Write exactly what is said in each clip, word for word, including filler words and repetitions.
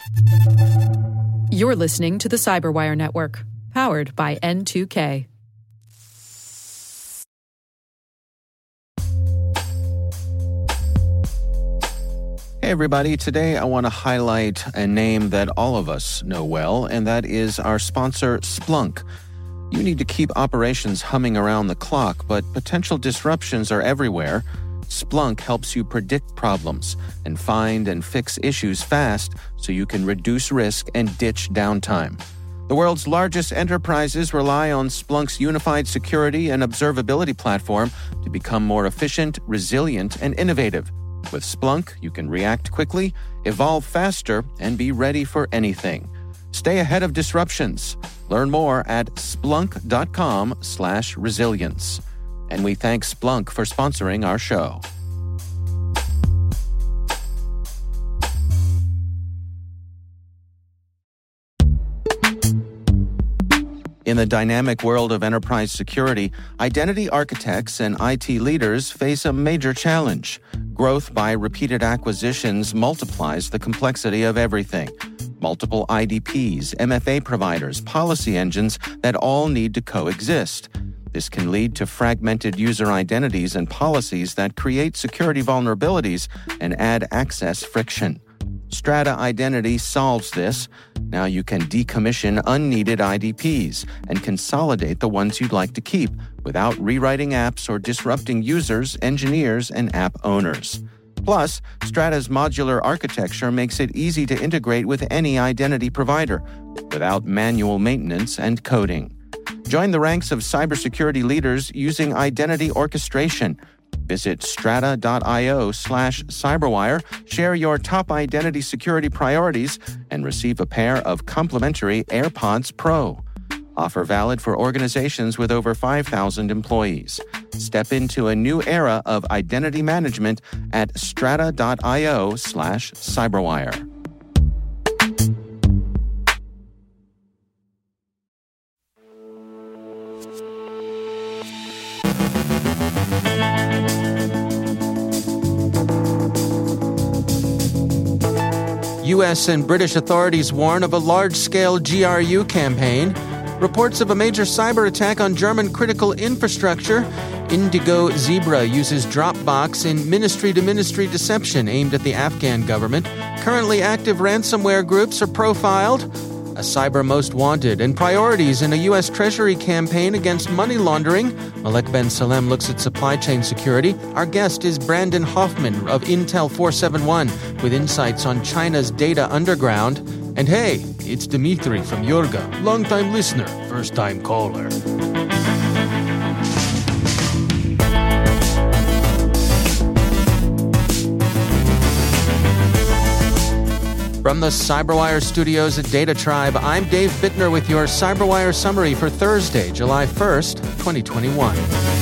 You're listening to the Cyberwire Network, powered by N two K. Hey everybody, today I want to highlight a name that all of us know well, and that is our sponsor, Splunk. You need to keep operations humming around the clock, but potential disruptions are everywhere. Splunk helps you predict problems and find and fix issues fast so you can reduce risk and ditch downtime. The world's largest enterprises rely on Splunk's unified security and observability platform to become more efficient, resilient, and innovative. With Splunk, you can react quickly, evolve faster, and be ready for anything. Stay ahead of disruptions. Learn more at splunk.com slash resilience. And we thank Splunk for sponsoring our show. In the dynamic world of enterprise security, identity architects and I T leaders face a major challenge. Growth by repeated acquisitions multiplies the complexity of everything. Multiple I D Ps, M F A providers, policy engines that all need to coexist. This can lead to fragmented user identities and policies that create security vulnerabilities and add access friction. Strata Identity solves this. Now you can decommission unneeded I D Ps and consolidate the ones you'd like to keep without rewriting apps or disrupting users, engineers, and app owners. Plus, Strata's modular architecture makes it easy to integrate with any identity provider without manual maintenance and coding. Join the ranks of cybersecurity leaders using identity orchestration. Visit strata.io slash cyberwire, share your top identity security priorities, and receive a pair of complimentary AirPods Pro. Offer valid for organizations with over five thousand employees. Step into a new era of identity management at strata.io slash cyberwire. U S and British authorities warn of a large-scale G R U campaign. Reports of a major cyber attack on German critical infrastructure. Indigo Zebra uses Dropbox in ministry-to-ministry deception aimed at the Afghan government. Currently active ransomware groups are profiled. A cyber most wanted and priorities in a U S Treasury campaign against money laundering. Malek Ben Salem looks at supply chain security. Our guest is Brandon Hoffman of Intel four seventy-one with insights on China's data underground. And hey, it's Dimitri from Yurga, longtime listener, first-time caller. From the Cyberwire studios at Data Tribe, I'm Dave Bittner with your Cyberwire summary for Thursday, July first, twenty twenty-one.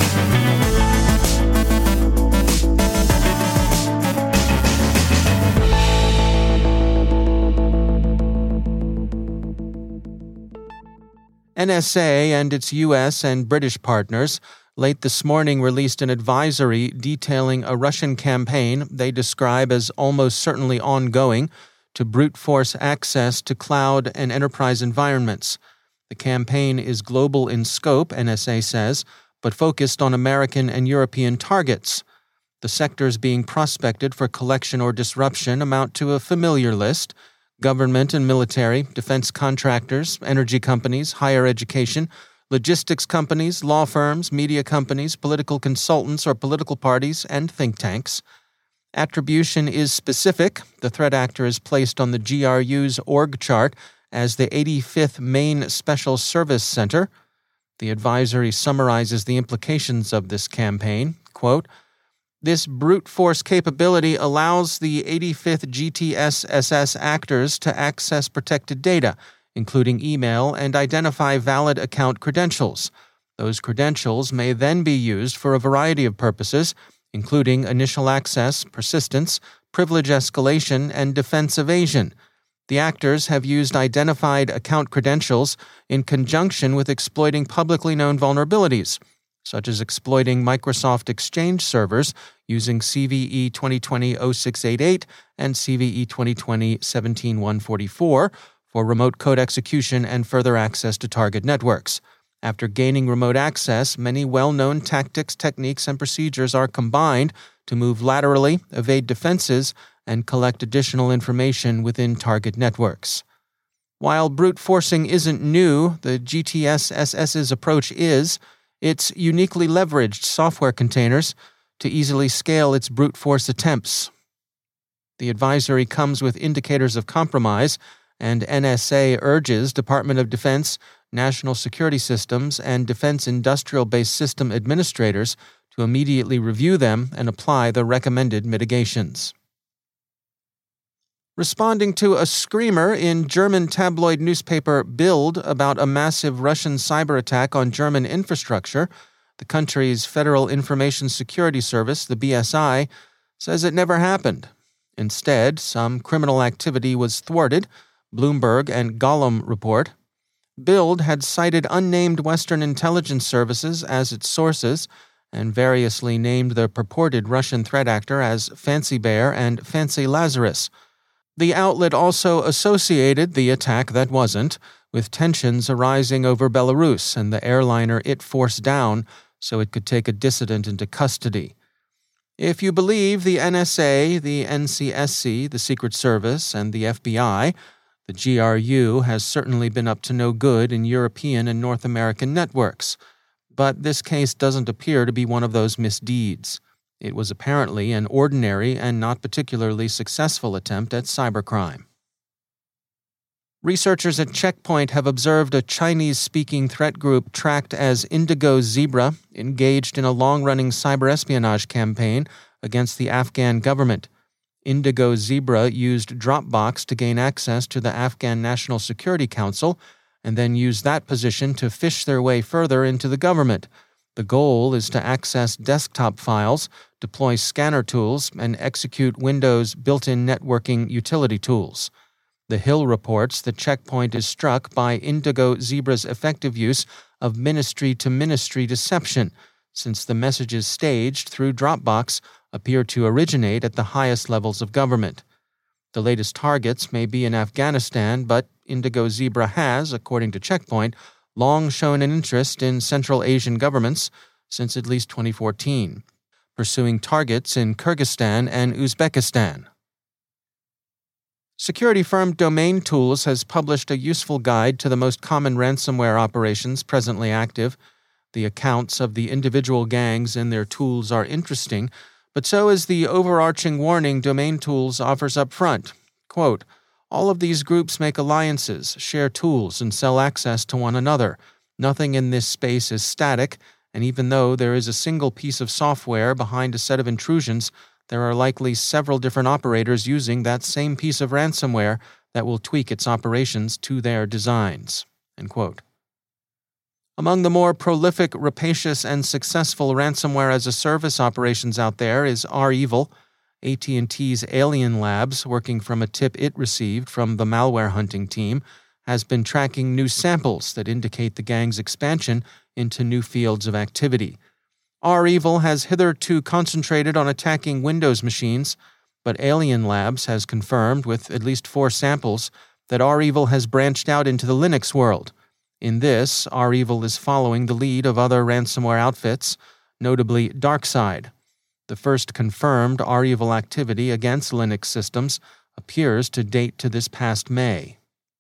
N S A and its U S and British partners late this morning released an advisory detailing a Russian campaign they describe as almost certainly ongoing to brute force access to cloud and enterprise environments. The campaign is global in scope, N S A says, but focused on American and European targets. The sectors being prospected for collection or disruption amount to a familiar list: government and military, defense contractors, energy companies, higher education, logistics companies, law firms, media companies, political consultants or political parties, and think tanks. Attribution is specific. The threat actor is placed on the G R U's org chart as the eighty-fifth Main Special Service Center. The advisory summarizes the implications of this campaign. Quote, "This brute force capability allows the eighty-fifth G T S S S actors to access protected data, including email, and identify valid account credentials. Those credentials may then be used for a variety of purposes, including initial access, persistence, privilege escalation, and defense evasion. The actors have used identified account credentials in conjunction with exploiting publicly known vulnerabilities, such as exploiting Microsoft Exchange servers using C V E twenty twenty dash oh six eighty-eight and C V E twenty twenty dash seventeen one forty-four for remote code execution and further access to target networks. After gaining remote access, many well-known tactics, techniques, and procedures are combined to move laterally, evade defenses, and collect additional information within target networks. While brute forcing isn't new, the G T S S S's approach is, it's uniquely leveraged software containers to easily scale its brute force attempts. The advisory comes with indicators of compromise, and N S A urges Department of Defense, National Security Systems, and Defense Industrial-Based System administrators to immediately review them and apply the recommended mitigations. Responding to a screamer in German tabloid newspaper Bild about a massive Russian cyber attack on German infrastructure, the country's Federal Information Security Service, the B S I, says it never happened. Instead, some criminal activity was thwarted, Bloomberg and Gollum report. Bild had cited unnamed Western intelligence services as its sources and variously named the purported Russian threat actor as Fancy Bear and Fancy Lazarus. The outlet also associated the attack that wasn't with tensions arising over Belarus and the airliner it forced down so it could take a dissident into custody. If you believe the N S A, the N C S C, the Secret Service, and the F B I, the G R U has certainly been up to no good in European and North American networks. But this case doesn't appear to be one of those misdeeds. It was apparently an ordinary and not particularly successful attempt at cybercrime. Researchers at Check Point have observed a Chinese-speaking threat group tracked as Indigo Zebra engaged in a long-running cyber espionage campaign against the Afghan government. Indigo Zebra used Dropbox to gain access to the Afghan National Security Council and then used that position to fish their way further into the government. The goal is to access desktop files, deploy scanner tools, and execute Windows built-in networking utility tools. The Hill reports that Check Point is struck by Indigo Zebra's effective use of ministry-to-ministry deception, since the messages staged through Dropbox appear to originate at the highest levels of government. The latest targets may be in Afghanistan, but Indigo Zebra has, according to Check Point, long shown an interest in Central Asian governments since at least twenty fourteen, pursuing targets in Kyrgyzstan and Uzbekistan. Security firm Domain Tools has published a useful guide to the most common ransomware operations presently active. The accounts of the individual gangs and their tools are interesting, but so is the overarching warning Domain Tools offers up front. Quote, all of these groups make alliances, share tools, and sell access to one another. Nothing in this space is static, and even though there is a single piece of software behind a set of intrusions, there are likely several different operators using that same piece of ransomware that will tweak its operations to their designs. End quote. Among the more prolific, rapacious, and successful ransomware-as-a-service operations out there is REvil, A T and T's Alien Labs, working from a tip it received from the malware hunting team, has been tracking new samples that indicate the gang's expansion into new fields of activity. REvil has hitherto concentrated on attacking Windows machines, but Alien Labs has confirmed, with at least four samples, that REvil has branched out into the Linux world. In this, REvil is following the lead of other ransomware outfits, notably DarkSide. The first confirmed REvil activity against Linux systems appears to date to this past May.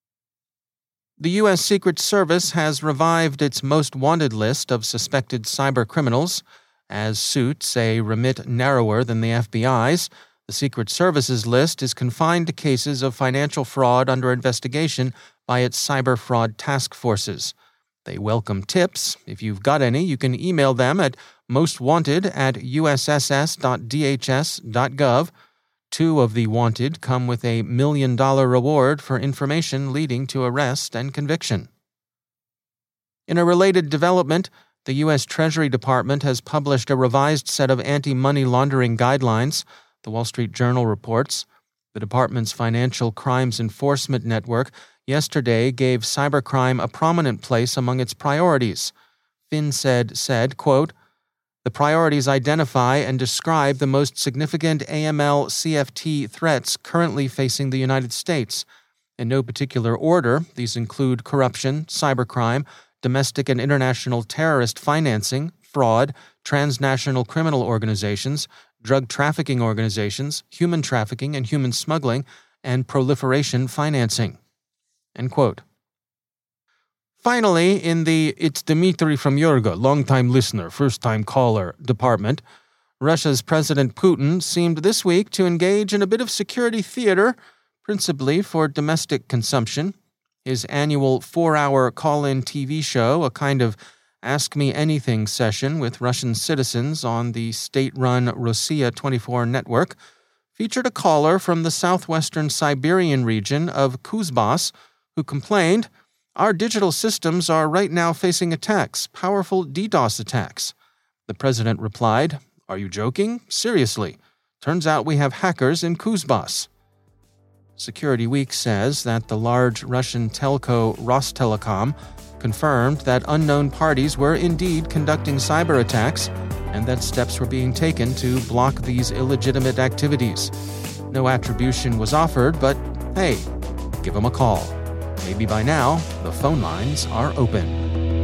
The U S Secret Service has revived its most wanted list of suspected cyber criminals. As suits a remit narrower than the F B I's, the Secret Service's list is confined to cases of financial fraud under investigation by its cyber fraud task forces. They welcome tips. If you've got any, you can email them at mostwanted at u s s s dot d h s dot gov. Two of the wanted come with a million-dollar reward for information leading to arrest and conviction. In a related development, the U S Treasury Department has published a revised set of anti-money laundering guidelines, the Wall Street Journal reports. The department's Financial Crimes Enforcement Network yesterday gave cybercrime a prominent place among its priorities. FinCEN said, quote, The priorities identify and describe the most significant A M L C F T threats currently facing the United States. In no particular order, these include corruption, cybercrime, domestic and international terrorist financing, fraud, transnational criminal organizations, drug trafficking organizations, human trafficking and human smuggling, and proliferation financing. End quote. Finally, in the It's Dmitry from Yurga, long-time listener, first-time caller department, Russia's President Putin seemed this week to engage in a bit of security theater, principally for domestic consumption. His annual four-hour call-in T V show, a kind of Ask Me Anything session with Russian citizens on the state-run Rossiya twenty-four network, featured a caller from the southwestern Siberian region of Kuzbas who complained, "Our digital systems are right now facing attacks, powerful DDoS attacks." The president replied, "Are you joking? Seriously. Turns out we have hackers in Kuzbas." Security Week says that the large Russian telco Rostelecom confirmed that unknown parties were indeed conducting cyber attacks and that steps were being taken to block these illegitimate activities. No attribution was offered, but hey, give them a call. Maybe by now, the phone lines are open.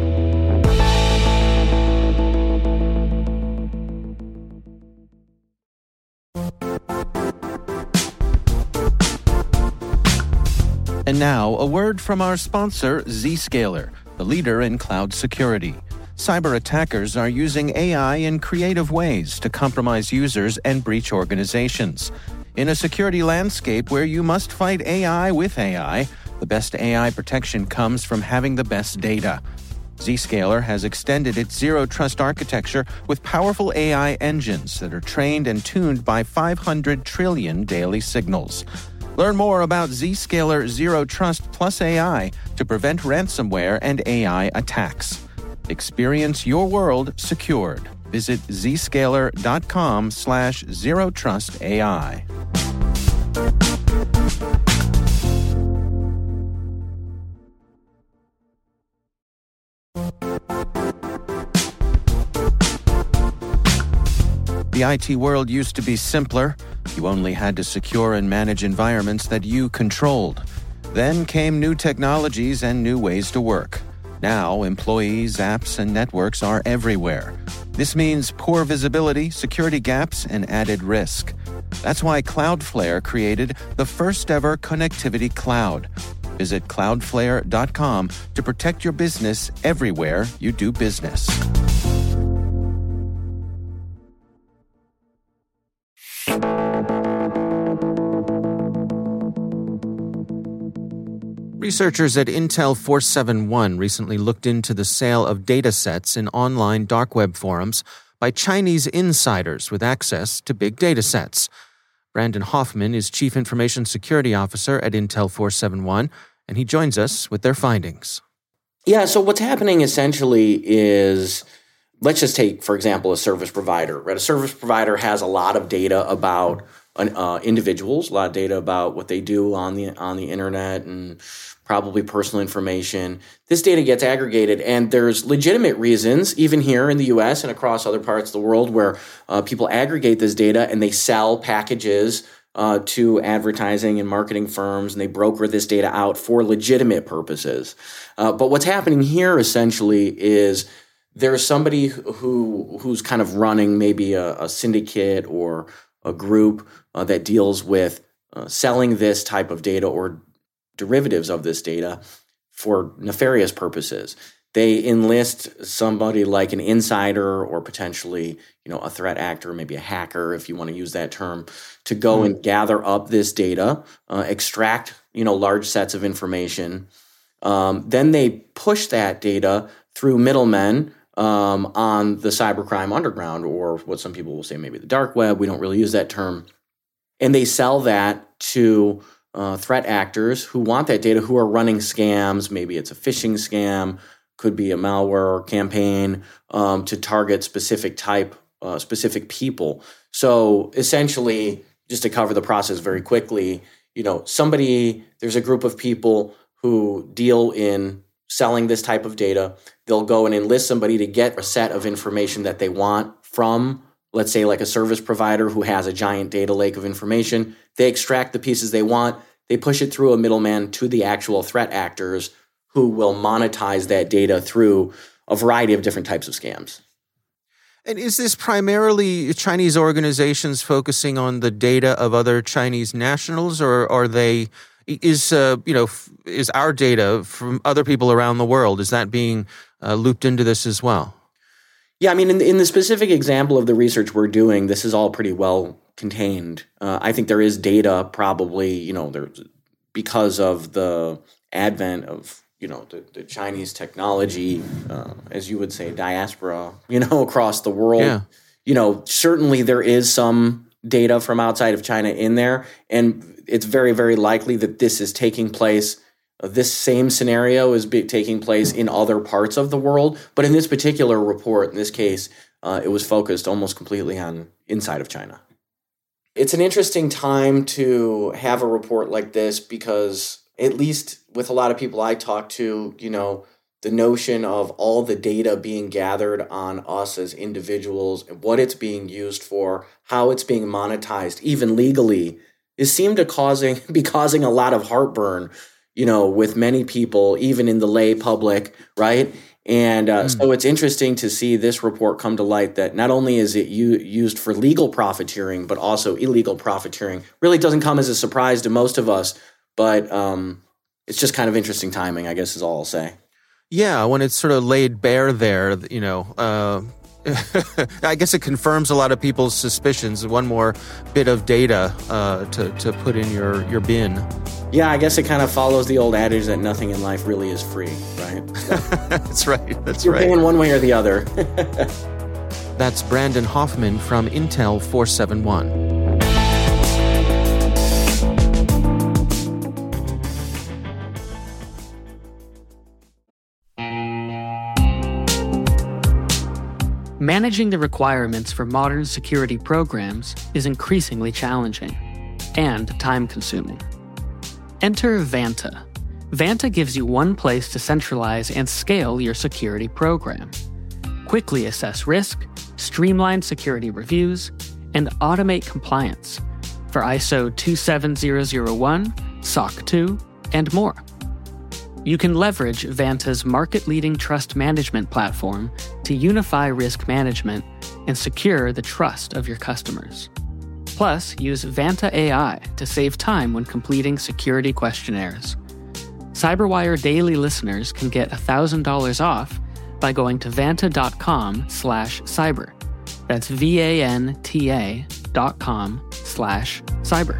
And now, a word from our sponsor, Zscaler, the leader in cloud security. Cyber attackers are using A I in creative ways to compromise users and breach organizations. In a security landscape where you must fight A I with A I, the best A I protection comes from having the best data. Zscaler has extended its zero-trust architecture with powerful A I engines that are trained and tuned by five hundred trillion daily signals. Learn more about Zscaler Zero Trust Plus A I to prevent ransomware and A I attacks. Experience your world secured. Visit zscaler.com slash zero trust AI. The I T world used to be simpler. You only had to secure and manage environments that you controlled. Then came new technologies and new ways to work. Now, employees, apps, and networks are everywhere. This means poor visibility, security gaps, and added risk. That's why Cloudflare created the first-ever connectivity cloud. Visit cloudflare dot com to protect your business everywhere you do business. Researchers at Intel four seventy-one recently looked into the sale of datasets in online dark web forums by Chinese insiders with access to big datasets. Brandon Hoffman is Chief Information Security Officer at Intel four seventy-one, and he joins us with their findings. Yeah, so what's happening essentially is, let's just take, for example, a service provider. Right? A service provider has a lot of data about uh, individuals, a lot of data about what they do on the on the internet and probably personal information. This data gets aggregated, and there's legitimate reasons, even here in the U S and across other parts of the world, where uh, people aggregate this data and they sell packages uh, to advertising and marketing firms, and they broker this data out for legitimate purposes. Uh, but what's happening here essentially is there's somebody who who's kind of running maybe a, a syndicate or a group uh, that deals with uh, selling this type of data or derivatives of this data for nefarious purposes. They enlist somebody like an insider or potentially, you know, a threat actor, maybe a hacker, if you want to use that term, to go mm. and gather up this data, uh, extract, you know, large sets of information. Um, then they push that data through middlemen um, on the cybercrime underground, or what some people will say maybe the dark web. We don't really use that term. And they sell that to Uh, threat actors who want that data, who are running scams. Maybe it's a phishing scam, could be a malware campaign um, to target specific type, uh, specific people. So essentially, just to cover the process very quickly, you know, somebody, there's a group of people who deal in selling this type of data. They'll go and enlist somebody to get a set of information that they want from, let's say, like a service provider who has a giant data lake of information. They extract the pieces they want. They push it through a middleman to the actual threat actors who will monetize that data through a variety of different types of scams. And is this primarily Chinese organizations focusing on the data of other Chinese nationals, or are they, is, uh, you know, is our data from other people around the world, is that being uh, looped into this as well? Yeah, I mean, in, in the specific example of the research we're doing, this is all pretty well contained. Uh, I think there is data probably, you know, there because of the advent of, you know, the, the Chinese technology, uh, as you would say, diaspora, you know, across the world. Yeah. You know, certainly there is some data from outside of China in there, and it's very, very likely that this is taking place. Uh, this same scenario is be- taking place in other parts of the world, but in this particular report, in this case, uh, it was focused almost completely on inside of China. It's an interesting time to have a report like this because, at least with a lot of people I talk to, you know, the notion of all the data being gathered on us as individuals, what it's being used for, how it's being monetized, even legally, is seemed to causing be causing a lot of heartburn, you know, with many people, even in the lay public, right? And uh, mm. so it's interesting to see this report come to light that not only is it u- used for legal profiteering, but also illegal profiteering. Really doesn't come as a surprise to most of us, but um, it's just kind of interesting timing, I guess is all I'll say. Yeah, when it's sort of laid bare there, you know, uh, I guess it confirms a lot of people's suspicions. One more bit of data uh, to, to put in your, your bin. Yeah, I guess it kind of follows the old adage that nothing in life really is free, right? So that's right. That's you're right. paying one way or the other. That's Brandon Hoffman from Intel four seventy-one. Managing the requirements for modern security programs is increasingly challenging and time-consuming. Enter Vanta. Vanta gives you one place to centralize and scale your security program. Quickly assess risk, streamline security reviews, and automate compliance for I S O two seven zero zero one, S O C two, and more. You can leverage Vanta's market-leading trust management platform to unify risk management and secure the trust of your customers. Plus, use Vanta A I to save time when completing security questionnaires. CyberWire Daily listeners can get one thousand dollars off by going to vanta.com slash cyber. That's V-A-N-T-A dot com slash cyber.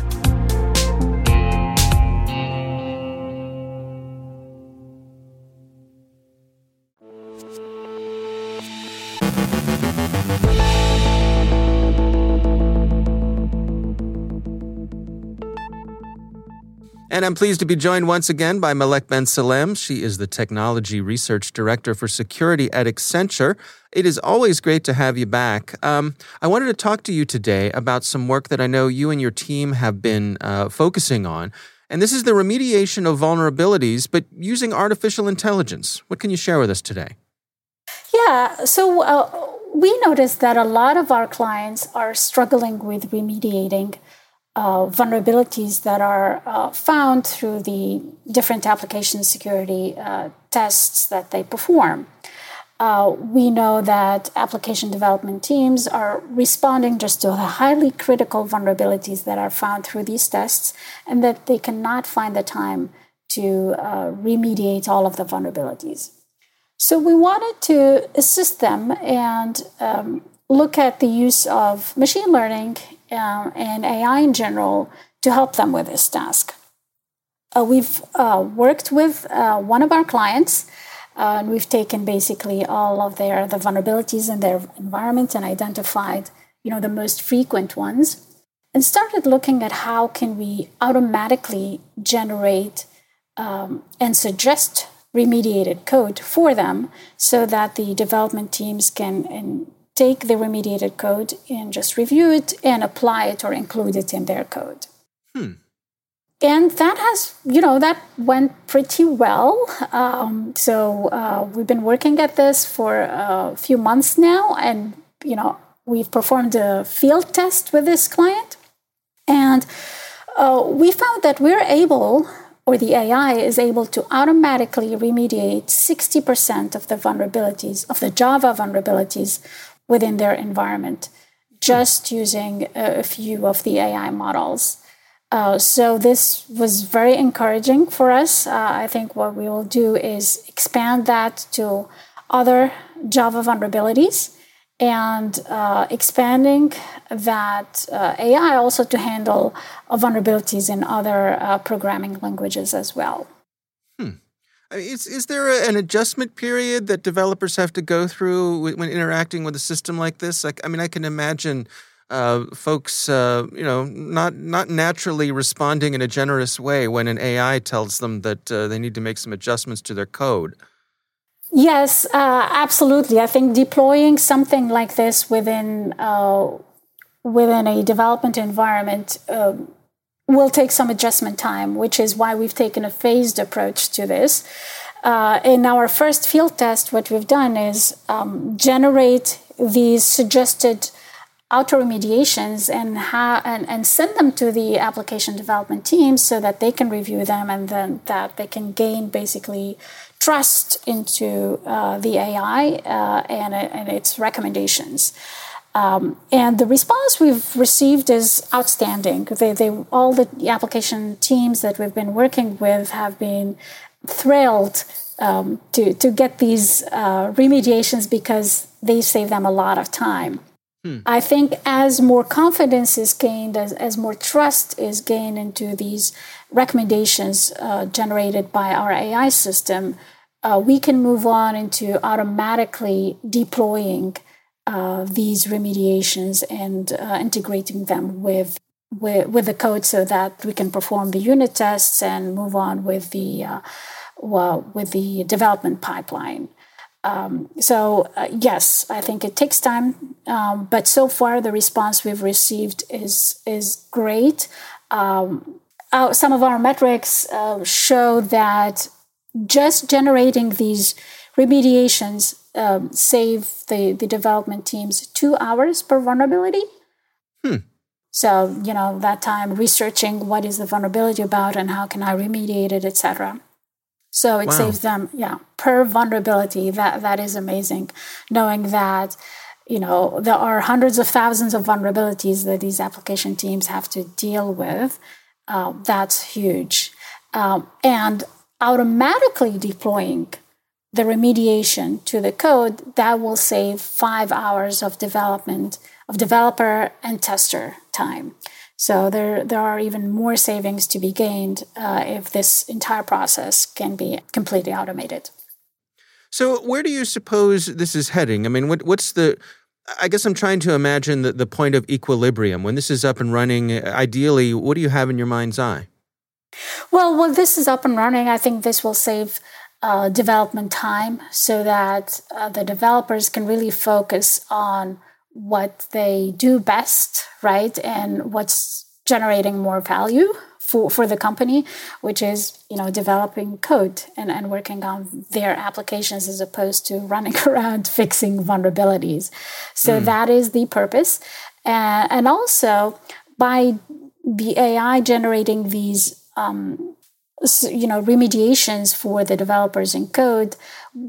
And I'm pleased to be joined once again by Malek Ben Salem. She is the Technology Research Director for Security at Accenture. It is always great to have you back. Um, I wanted to talk to you today about some work that I know you and your team have been uh, focusing on. And this is the remediation of vulnerabilities, but using artificial intelligence. What can you share with us today? Yeah, so uh, we noticed that a lot of our clients are struggling with remediating Uh, vulnerabilities that are uh, found through the different application security uh, tests that they perform. Uh, we know that application development teams are responding just to the highly critical vulnerabilities that are found through these tests, and that they cannot find the time to uh, remediate all of the vulnerabilities. So we wanted to assist them and um, look at the use of machine learning Uh, and A I in general to help them with this task. Uh, we've uh, worked with uh, one of our clients, uh, and we've taken basically all of their the vulnerabilities in their environment and identified, you know, the most frequent ones, and started looking at how can we automatically generate um, and suggest remediated code for them so that the development teams can and take the remediated code and just review it and apply it or include it in their code. Hmm. And that has, you know, that went pretty well. Um, so uh, we've been working at this for a few months now. And, you know, we've performed a field test with this client, and uh, we found that we're able, or the A I is able to automatically remediate sixty percent of the vulnerabilities, of the Java vulnerabilities within their environment, just using a few of the A I models. Uh, so this was very encouraging for us. Uh, I think what we will do is expand that to other Java vulnerabilities and uh, expanding that uh, A I also to handle uh, vulnerabilities in other uh, programming languages as well. Hmm. I mean, is, is there a, an adjustment period that developers have to go through when interacting with a system like this? Like, I mean, I can imagine uh, folks, uh, you know, not not naturally responding in a generous way when an A I tells them that uh, they need to make some adjustments to their code. Yes, uh, absolutely. I think deploying something like this within uh, within a development environment uh, will take some adjustment time, which is why we've taken a phased approach to this. Uh, in our first field test, what we've done is um, generate these suggested auto remediations and, ha- and and send them to the application development team so that they can review them, and then that they can gain basically trust into uh, the A I uh, and, and its recommendations. Um, and the response we've received is outstanding. They, they, all the application teams that we've been working with have been thrilled um, to, to get these uh, remediations because they save them a lot of time. Hmm. I think as more confidence is gained, as, as more trust is gained into these recommendations uh, generated by our A I system, uh, we can move on into automatically deploying uh, these remediations and uh, integrating them with, with with the code so that we can perform the unit tests and move on with the uh, well, with the development pipeline. Um, so uh, yes, I think it takes time, um, but so far the response we've received is is great. Um, uh, some of our metrics uh, show that just generating these remediations um, save the, the development teams two hours per vulnerability. Hmm. So, you know, that time researching what is the vulnerability about and how can I remediate it, et cetera. So it wow. saves them, yeah, per vulnerability. That that is amazing, knowing that, you know, there are hundreds of thousands of vulnerabilities that these application teams have to deal with. Uh, that's huge. Um, and automatically deploying the remediation to the code, that will save five hours of development, of developer and tester time. So there, there are even more savings to be gained uh, if this entire process can be completely automated. So where do you suppose this is heading? I mean, what, what's the, I guess I'm trying to imagine the, the point of equilibrium. When this is up and running, ideally, what do you have in your mind's eye? Well, when this is up and running, I think this will save uh, development time so that uh, the developers can really focus on what they do best, right? And what's generating more value for, for the company, which is, you know, developing code and, and working on their applications as opposed to running around fixing vulnerabilities. So mm. that is the purpose. Uh, and also by the A I generating these, um, you know, remediations for the developers in code,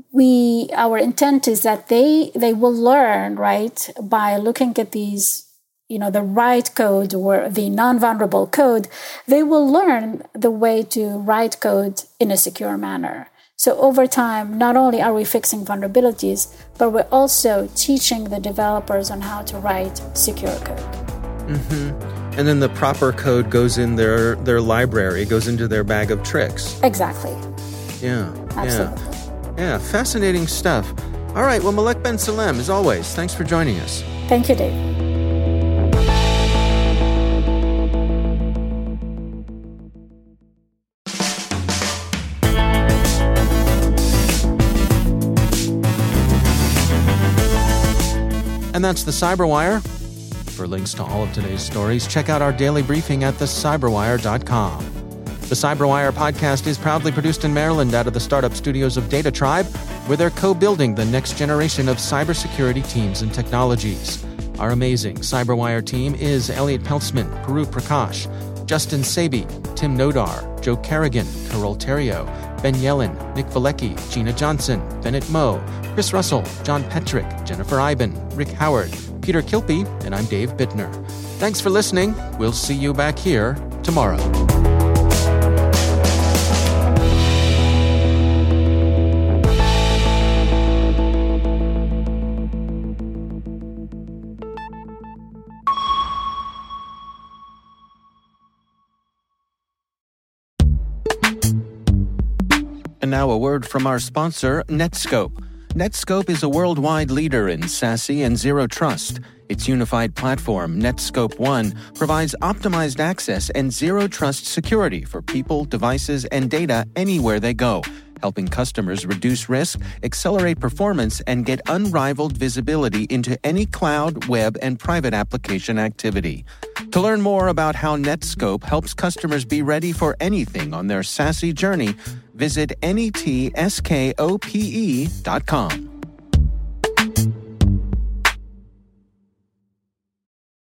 we our intent is that they they will learn, right, by looking at these, you know, the right code or the non-vulnerable code, they will learn the way to write code in a secure manner. So over time, not only are we fixing vulnerabilities, but we're also teaching the developers on how to write secure code. Mm-hmm. And then the proper code goes in their, their library, goes into their bag of tricks. Exactly. Yeah. Absolutely. Yeah, yeah, fascinating stuff. All right, well, Malek Ben Salem, as always, thanks for joining us. Thank you, Dave. And that's the Cyberwire. For links to all of today's stories, check out our daily briefing at the cyberwire dot com. The Cyberwire podcast is proudly produced in Maryland out of the startup studios of Data Tribe, where they're co-building the next generation of cybersecurity teams and technologies. Our amazing CyberWire team is Elliot Peltzman, Puru Prakash, Justin Sabi, Tim Nodar, Joe Kerrigan, Carol Terrio, Ben Yellen, Nick Valecki, Gina Johnson, Bennett Moe, Chris Russell, John Petrick, Jennifer Iben, Rick Howard, Peter Kilpie, and I'm Dave Bittner. Thanks for listening. We'll see you back here tomorrow. And now a word from our sponsor, Netskope. Netskope is a worldwide leader in SASE and Zero Trust. Its unified platform, Netskope One, provides optimized access and Zero Trust security for people, devices, and data anywhere they go, helping customers reduce risk, accelerate performance, and get unrivaled visibility into any cloud, web, and private application activity. To learn more about how Netskope helps customers be ready for anything on their SASE journey, visit netskope dot com.